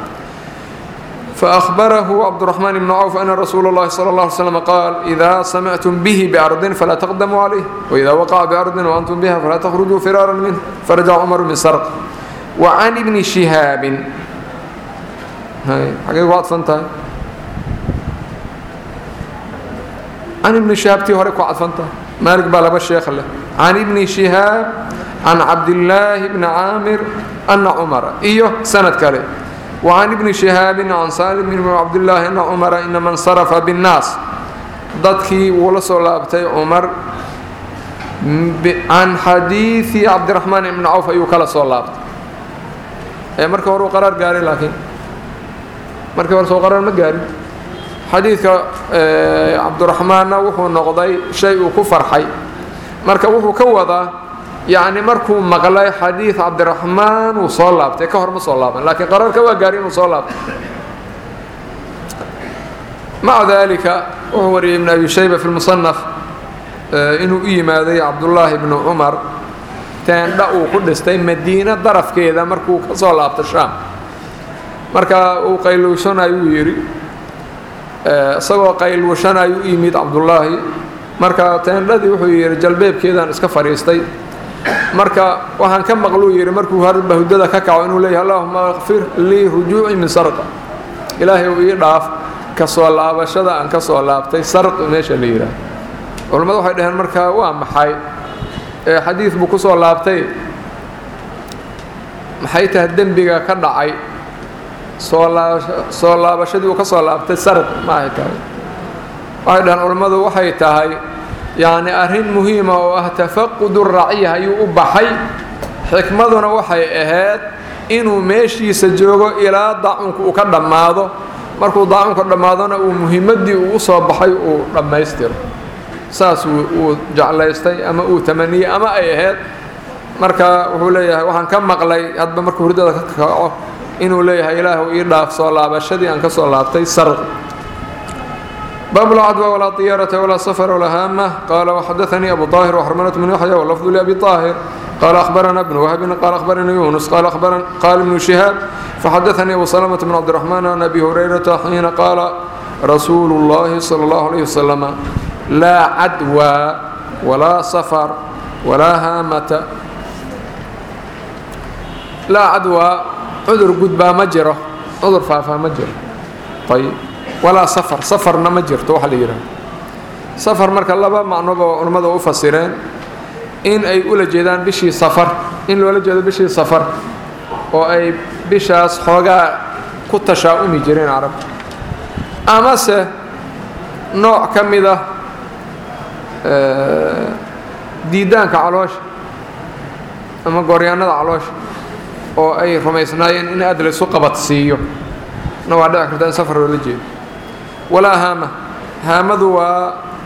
فأخبره عبد الرحمن بن عوف أن رسول الله صلى الله عليه وسلم قال إذا سمعتم به بأرض فلا تقدموا عليه وإذا وقع بأرض وأنتم بها فلا تخرجوا فرارا منه فرجع عمر من سرق وعن ابن شهاب هاي حقيقة واحد فانتهي عن ابن شهاب تيهورك واحد فانتهي مالك بالا بالشيخ له عن ابن شهاب عن عبد الله بن عامر أن عمر إيوه سنة كالي وعن ابن شهاب عن سالم بن عبد الله أن عمر إنما انصرف بالناس ضدكي ولسوا لابتي عمر عن حديث عبد الرحمن بن عوف أيوه كلا صلابت أي مركب ورو قرار قاري لكن مركب ورو قرار ما قاري حديث عبد الرحمن وحو نقضي شيء كفر حي مركب وحو كوضا يعني مركو مقلي حديث عبد الرحمن وصلابته كهر مصلابا لكن قرار كوا قارين وصلاب مع ذلك وهو ابن أبي شيبة في المصنف إنه إيما ذي عبد الله بن عمر تندأوا قدستي مدينة ضرف كذا مركو كصلابة الشام مركا وقيلوشنا يويري سوى قيلوشنا يؤيمد عبد الله مركا تندأ وحير جلبيب كذا اسك فريستي marka waxaan ka maqluu yiri markuu harba hudada ka kaco inuu leeyahay Allahumma ighfir li rujuu'i min sarqa ilaahay uu ii dhaaf ka soo laabashada aan ka soo laabtay sarq meesha la yiraahdo culimadu waxay dhaheen marka waa maxay ee xadiis buu ku soo laabtay maxay tahay dambiga ka dhacay soo soo laabashadii uu ka soo laabtay sarq ma ay tahay waxay dhaheen culimadu waxay tahay يعني أرهن مهمة وتفقد الرعية يؤبحي حكمتنا وحي أهاد إنه ماشي سجوغو إلى ضعونك وكدام ماذا مركو ضعونك وكدام ماذا ومهمة دي وصاب بحي ولما يستر ساس وجعل يستي أما وثمانية أما أي أهاد مركا وهو ليه وحن كم مقلي هذا مركو هردة كاكاو إنه ليه إله وإرداف صلاة بشدي أنك صلاة تيسر باب العدوى ولا طيارة ولا سفر ولا هامة قال وحدثني أبو طاهر وحرملة بن يحيى واللفظ لأبي طاهر قال أخبرنا ابن وهب قال أخبرنا يونس قال أخبرنا قال ابن شهاب فحدثني أبو سلمة بن عبد الرحمن عن أبي هريرة حين قال رسول الله صلى الله عليه وسلم لا عدوى ولا سفر ولا هامة لا عدوى عذر قدبا مجرى عذر فافا مجرى طيب ولا سفر سفر نمجر توح ليرا سفر مرك الله با معنوبه علماء او فسرين ان اي ولا جيدان بشي سفر ان ولا جيد بشي سفر او اي بشاس خوغا كتشاؤمي جيرين عرب اما س نوع كميده ديدانك علوش اما غوريانada علوش oo ay rumaysnaayeen in adlayso qabadsiiyo نوع داك كان سفر ولا جيد ولا هامة هامة هو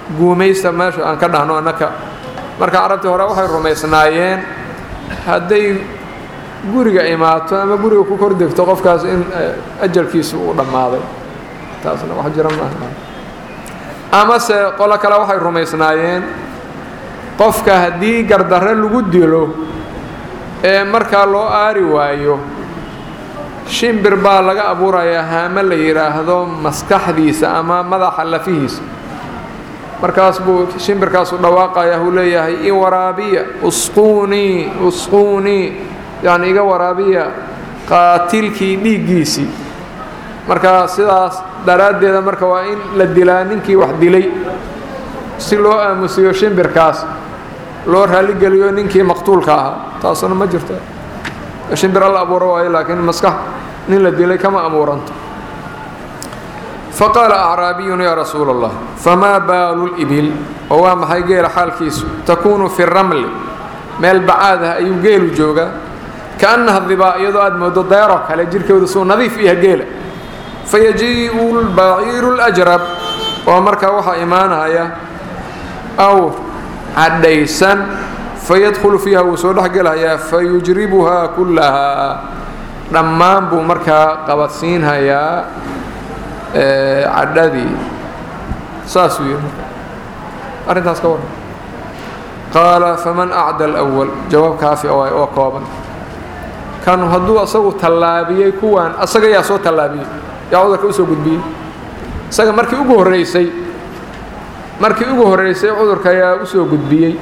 guumaysta meesha aan ka dhahno annaka marka carabtii hore waxay rumaysnaayeen hadday guriga imaato ama guriga ku kor degto qofkaas in ajalkiisu uu dhammaaday taasna wax jira maaha amase qolo kale waxay rumaysnaayeen qofka haddii gardarre lagu dilo ee markaa loo aari waayo shimbir baa laga abuurayaa haamo la yidhaahdo maskaxdiisa ama madaxa lafihiisa markaas buu shimbirkaasu dhawaaqaya uu leeyahay i waraabiya usquunii usquunii yacni iga waraabiya qaatilkii dhiiggiisii marka sidaas daraaddeeda marka waa in la dilaa ninkii wax dilay si loo aamusiyo shimbirkaas loo raaligeliyo ninkii maqtuulka ahaa taasuna ma jirto shimbir alla abuuro waayo laakiin maskax nin la dilay kama abuuranto faqaala acraabiyun yaa rasuula allah famaa baalu libil oo waa maxay geela xaalkiisu takuunu fi ramli meel bacaad ah ayuu geelu joogaa kaannaha dibaa iyadoo aad moodo deero kale jirhkeedu suu nadiif yaha geela fayajii'u lbaciiru lajrab oo markaa waxaa imaanaya awr cadhaysan fayadkhulu fiiha wuu soo dhex gelayaa fayujribuhaa kullahaa dhammaan buu markaa qabadsiinhayaa cadhadii saasuu yidhi arrintaas ka warran qaala faman acda alawal jawaab kaafi oo kooban kanu hadduu asagu tallaabiyey kuwaan asaga yaa soo tallaabiyey yaa cudurka usoo gudbiyey isaga markii ugu horraysay markii ugu horraysay cudurka ayaa usoo gudbiyey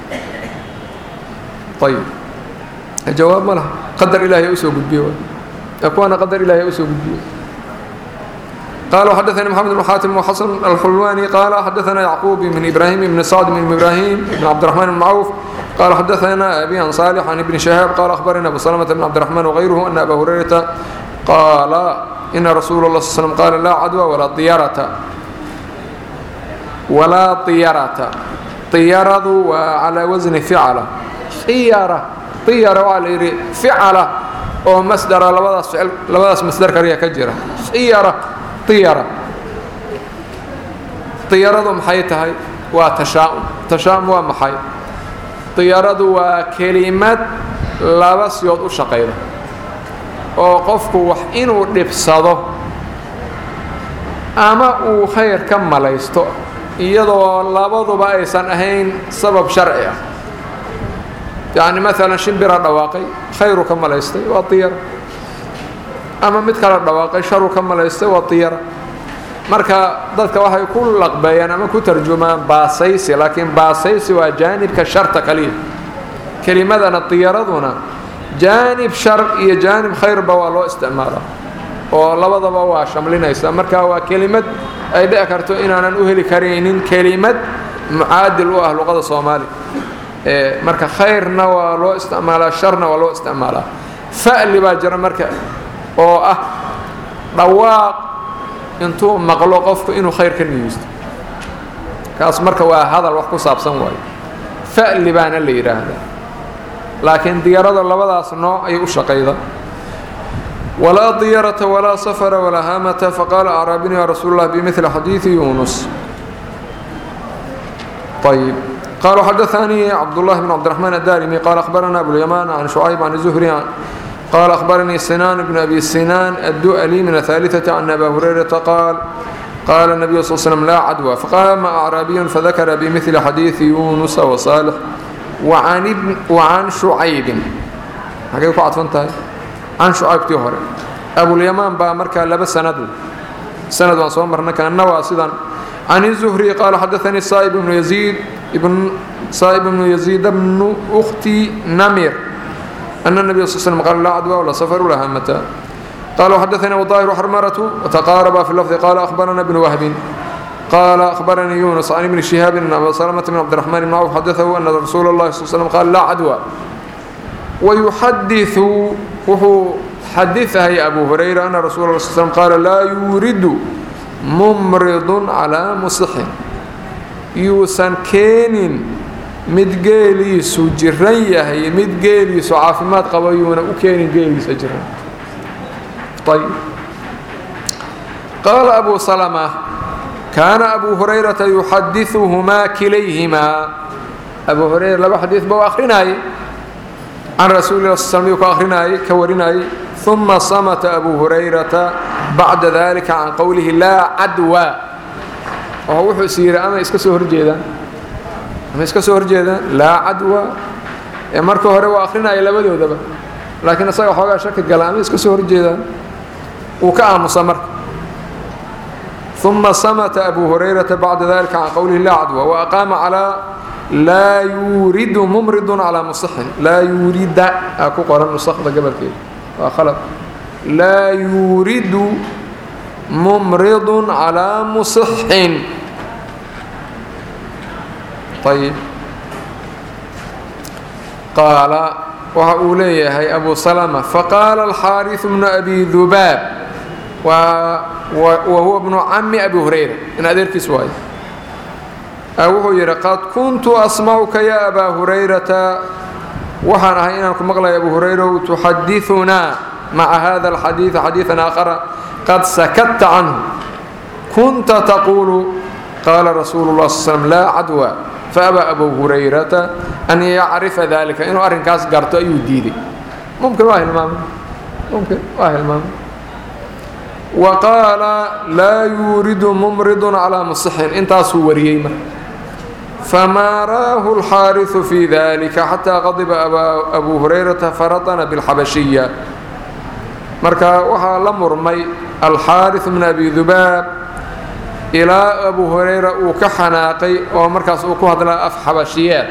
ayib jawaab ma laha qadar ilahi yaa usoo gudbiyey kuwaana qadar ilahi yaa usoo gudbiyey قال حدثنا محمد بن حاتم وحسن الحلواني قال حدثنا يعقوب بن إبراهيم بن سعد بن إبراهيم بن عبد الرحمن بن معوف قال حدثنا أبي عن صالح عن ابن شهاب قال أخبرنا أبو سلمة بن عبد الرحمن وغيره أن أبا هريرة قال إن رسول الله صلى الله عليه وسلم قال لا عدوى ولا طيرة ولا طيرة طيرة وعلى وزن فعلة طيرة طيرة وعلى فعلة ومصدر لبداس مصدر كريه كجرة طيرة طيرة طيرة محي تهي وتشاؤم تشاؤم ومحي طيرة وكلمة لبس يوضع شقيرة وقفك وحينه لبصده أما وخير كم ليستو يدو لبضو بأيسان أهين سبب شرعي يعني مثلا شنبرا دواقي خير كم ليستي وطيرة ama mid kala dhawaaqay sharu ka malaystay waa tiyara marka dadka waxay ku laqbayaan ama ku tarjumaan baasaysi laakiin baasaysi waa jaanibka sharta kaliya kelimadana tiyaraduna jaanib shar iyo jaanib khayrba waa loo isticmaalaa oo labadaba waa shamlinaysa marka waa kelimad ay dhici karto inaanan u heli karaynin kelimad mucaadil u ah luqada Soomaali ee marka khayrna waa loo isticmaalaa sharna waa loo isticmaalaa fa'li baa jira marka oo ah dhawaaq intuu maqlo qofku inuu khayr ka niyeysto kaas marka waa hadal wax ku saabsan waayo fa'li baana la yiraahdaa laakiin diyarada labadaas nooc ay u shaqeeyda ولا طيرة ولا سفر ولا هامة فقال أعرابي يا رسول الله بمثل حديث يونس طيب قالوا حدثني عبد الله بن عبد الرحمن الدارمي قال أخبرنا أبو اليمان عن شعيب عن الزهري قال أخبرني سنان بن أبي سنان الدؤلي من الثالثة عن أبا هريرة قال قال النبي صلى الله عليه وسلم لا عدوى فقام أعرابي فذكر بمثل حديث يونس وصالح وعن ابن وعن شعيب حكيت عطفنتها عن شعيب تيهر أبو اليمان بامركا لبس سند سند وصومرنا كان نواسدا عن الزهري قال حدثني صائب بن يزيد ابن صائب بن يزيد بن أختي نمير أن النبي صلى الله عليه وسلم قال لا عدوى ولا سفر ولا هامة قالوا حدثنا وطاهر وحرمرة وتقارب في اللفظ قال أخبرنا ابن وهب قال أخبرني يونس عن ابن شهاب بن أبي سلمة بن عبد الرحمن بن عوف حدثه أن رسول الله صلى الله عليه وسلم قال لا عدوى ويحدث وهو حدثها يا أبو هريرة أن رسول الله صلى الله عليه وسلم قال لا يورد ممرض على مصح يوسن كينين مدجيليسو جرية هي مدجيليسو عافمات قويونا وكينين جيليسو جرية طيب قال أبو سلمة كان أبو هريرة يحدثهما كليهما أبو هريرة لبا حديث بو أخرناي عن رسول الله صلى الله عليه وسلم أخرناي كورناي ثم صمت أبو هريرة بعد ذلك عن قوله لا عدوى وهو حسير أما إسكا سهر جيدا أما إسكا سهر جيدا لا عدوى مركو هريرة أخرناي لبدو دبا لكن أصيغ حوغا شكت قال أما إسكا سهر جيدا وكأم صمر ثم صمت أبو هريرة بعد ذلك عن قوله لا عدوى وأقام على لا يورد ممرض على مصح لا يورد أكو قرن نسخ قبل كده وخلط لا يورد ممرض على مصح. طيب قال وأوليه هي أبو سلمة فقال الحارث بن أبي ذباب وهو ابن عم أبي هريرة إن أدرك سواي أو يرى قد كنت أسمعك يا أبا هريرة وحنا هيناكم مغلى يا أبو هريرة تحدثنا مع هذا الحديث حديثا آخر قد سكت عنه كنت تقول قال رسول الله صلى الله عليه وسلم لا عدوى فأبى أبو هريرة أن يعرف ذلك إنه أرنكاس قرته يديدي ممكن واهل المام ممكن واهل المام وقال لا يورد ممرض على مصح انت صوريما فما راه الحارث في ذلك حتى غضب أبا أبو هريرة فرطن بالحبشية مركا وحا لمرمي الحارث من أبي ذباب إلى أبو هريرة وكحناقي ومركا سوكو هذا أف حبشيات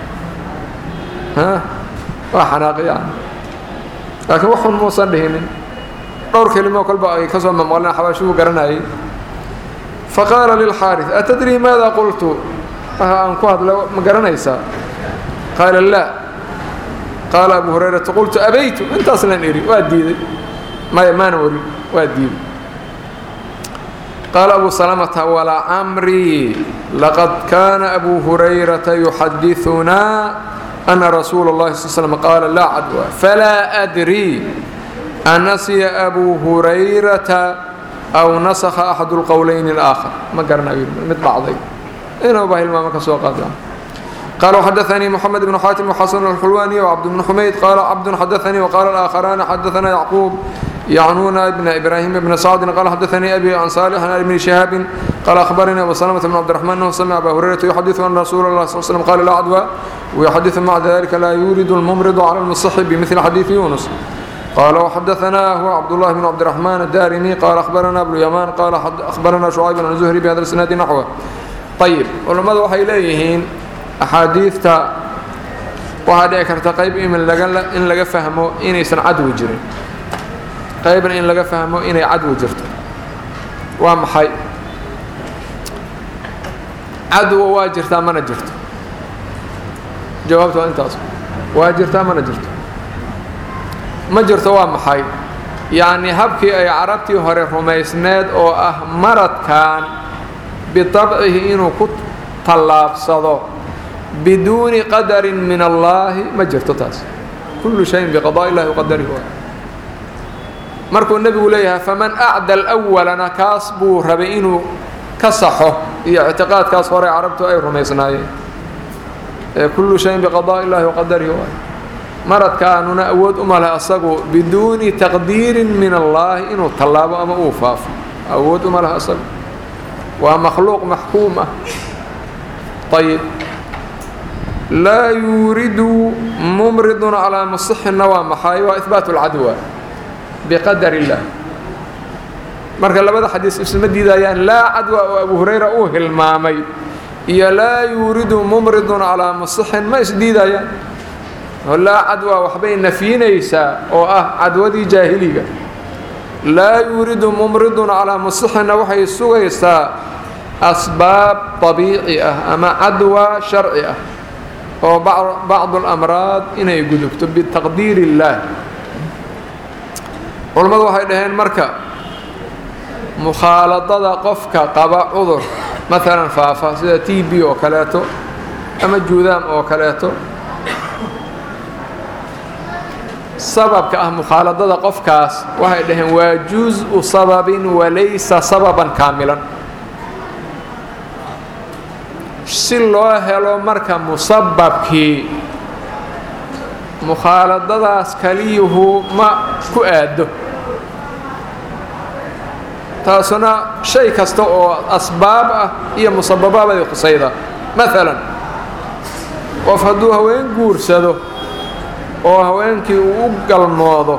ها وحناقي يعني لكن وحن موصلهن دور كلمة وكلبا كسر من مولنا حبشي وقرناي فقال للحارث أتدري ماذا قلت أنكو هذا لو مقرنيسا قال لا قال أبو هريرة قلت أبيت أنت أصلا إيري وأديدي ما ما نوري وأديدي قال أبو سلمة ولا عمري لقد كان أبو هريرة يحدثنا أن رسول الله صلى الله عليه وسلم قال لا عدوى فلا أدري أنسي أبو هريرة أو نسخ أحد القولين الآخر ما قرنا مثل بعضي إنه به الماء كسوقات. قال وحدثني محمد بن حاتم وحسن الحلواني وعبد بن حميد قال عبد حدثني وقال الآخران حدثنا يعقوب يعنون ابن إبراهيم بن سعد قال حدثني أبي عن صالح عن ابن شهاب قال أخبرني أبو سلمة بن عبد الرحمن أنه سمع أبا هريرة يحدث أن رسول الله صلى الله عليه وسلم قال لا عدوى ويحدث مع ذلك لا يورد الممرض على المصح بمثل حديث يونس. قال وحدثناه عبد الله بن عبد الرحمن الدارمي قال أخبرنا ابن يمان قال أخبرنا شعيب بن زهري بهذا السناد نحوه. طيب ولماذا وحي إليهن أحاديث تا وهذا كرت قيب إن لقى إن لقى فهمه إن يسن عدو جري قيبا إن لقى فهمه إن عدو جرت وام حي عدو واجرت ما نجرت جوابته أنت أصلا واجرت ما نجرت ما جرت وام حي يعني هبكي أي عربتي هره ما يسند أو أهمرت كان بطبعه إنه كت طلاب صدق بدون قدر من الله ما جرت تاس كل شيء بقضاء الله وقدره مركو النبي عليها فمن أعدى الأول نكاسبو ربئينه كصحه هي اعتقاد كاس ورع عربته أي رميسناي كل شيء بقضاء الله وقدره مرت كانوا نأود أملا أصقوا بدون تقدير من الله إنه طلاب أما أوفاف أود أملا أصقوا ومخلوق محكومة. طيب لا يورد ممرض على مصح النوام محاي وإثبات العدوى بقدر الله مركا لبدا حديث اسم الديدايان لا عدوى وأبو هريرة أوه المامي يا لا يورد ممرض على مصح ما يسديدايان لا عدوى وحبين نفينيسا أو أه عدوى دي جاهلية لا يورد ممرض على مصح وحي السويسا أسباب طبيعية أما عدوى شرعية أو بعض الأمراض إنه يقول بتقدير الله علماء waxay dhaheen marka mukhaladada qofka qaba cudur مثلا faafa sida T B oo kaleeto ama juudam oo kaleeto sababka ah mukhaladada qofkaas waxay dhaheen waa juz'u sababin wa laysa sababan kaamilan si loo helo marka musababkii mukhaaladadaas kaliyuhu ma ku aado taasuna shay kasta oo asbaab ah iyo musababaad ay khusayda مثلا qof hadduu haween guursado oo haweenkii uu u galmoodo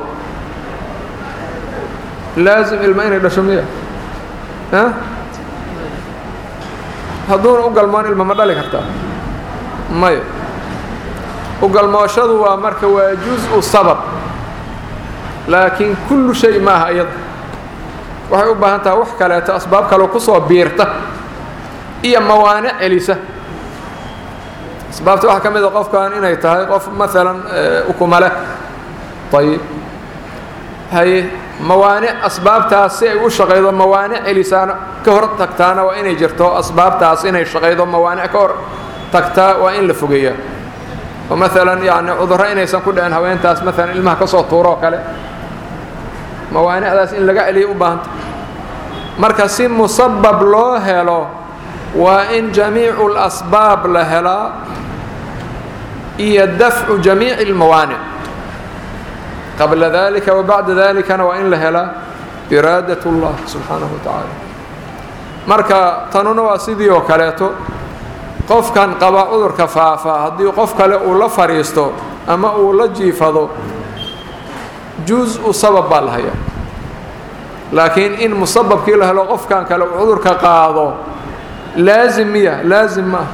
laazim ilma inay dhasho miya ha hadduuna u galmoon ilma ma dhali kartaa maya u galmooshadu waa marka waa juz-u sabab laakiin kullu shay maaha iyada waxay u baahan tahay wax kaleeto asbaab kaloo ku soo biirta iyo mawaanic celisa asbaabta waxa ka mid ah qofkan inay tahay qof maalan ukuma leh ayib hay mawaanic asbaabtaas si ay u shaqeydo mawaanic celisaana ka hor tagtaana waa inay jirto asbaabtaas inay shaqeydo mawaanic ka hor tagtaa waa in la fogeeyaa oo maalan yani cudurro inaysan ku dhicin haweentaas maalan ilmaha ka soo tuuro kale mawaanicdaas in laga celiyo u baahanta marka si musabab loo helo waa in jamiicu lasbaab la helaa iyo dafcu jamiici almawaanic qabla dalika wa bacda dalikana waa in la helaa iraadat اllah subxaanahu wa tacaala marka tanuna waa sidii oo kaleeto qofkan qaba cudurka faafa haddii qof kale uu la fariisto ama uu la jiifado juz-u sabab baa la hayaa laakiin in musababkii la helo qofkan kale uu cudurka qaado laazim miya laazim ma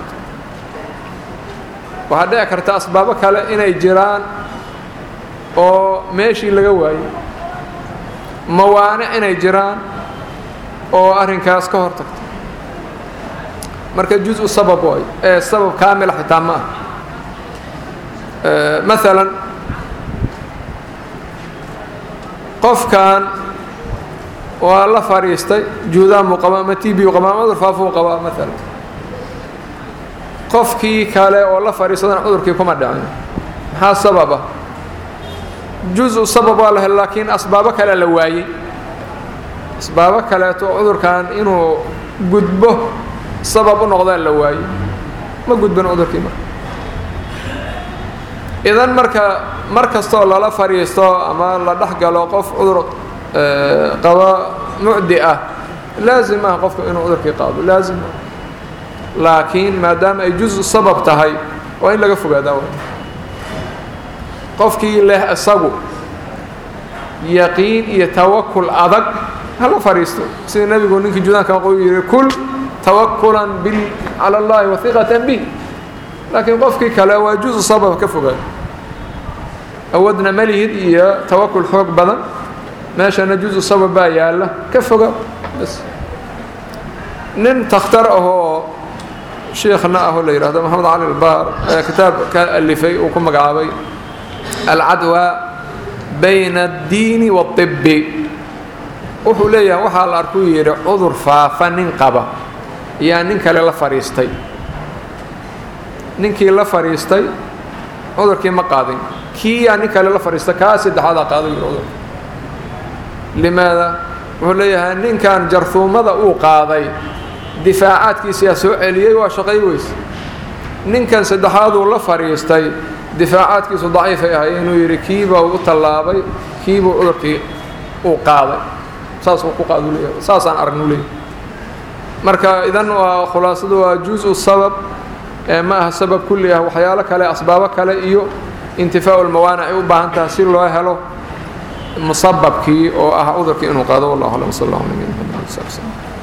waxaa dhici karta asbaabo kale inay jiraan oo meeshii laga waayey mawaanic inay jiraan oo arrinkaas ka hor tagta marka juz-u sabab waayo ee sabab kaamila xitaa ma ah maalan qofkan waa la fariistay juudaan buu qabaa ama t b u qabaa ama cudur faafuu qabaa maalan qofkii kale oo la fariisadana cudurkii kuma dhicin maxaa sababa juz-u sabab waa la helo laakiin asbaabo kale la waayey asbaabo kaleeto cudurkan inuu gudbo sabab u noqdaa la waayey ma gudbin cudurkii marka idan marka mar kastoo lala fariisto ama la dhex galo qof cudur qaba mucdi ah laazim ah qofku inuu cudurkii qaado laazim laakiin maadaama ay juz sabab tahay waa in laga fogaadaa waa qofkii leh isagu yaqiin iyo tawakul adag hala fariisto sida nabigu ninkii judaanka uu yiri kul tawakkulan bil ala allah wa thiqatan bih laakiin qofkii kale waa juz sabab ka fogaad awadna malihid iyo tawakkul xoog badan meeshana juz sabab baa yaala ka foga bas nin takhtar ahoo sheekhna ahoo la yiraahdo maxamed cali albaar kitaab ka alifay uu ku magacaabay alcadwa bayna addiini waadibbi wuxuu leeyahay waxaa la arkuu yidhi cudur faafa nin qaba yaa nin kale la fariistay ninkii la fariistay cudurkii ma qaadin kii yaa nin kale la fariistay kaa saddexaadaa qaaday yidhi cudur limaada wuxuu leeyahay ninkan jarhuumada uu qaaday difaacaadkiisiyaa soo celiyey waa shaqay weys ninkan saddexaaduu la fariistay difaacaadkiisu daciifay ahay inuu yidhi kiibaa u tallaabay kiibuu cudurkii uu qaaday saas uu ku qaadu leeyahay saasaan aragnu leeyahay marka idan waa khulaasadu waa juz-u sabab ee ma aha sabab kulli ah waxyaalo kale asbaabo kale iyo intifaa'u lmawaanic ay u baahan tahay si loo helo musababkii oo ah cudurkii inuu qaado wallahu aclam sal allahu alayhi wa sallam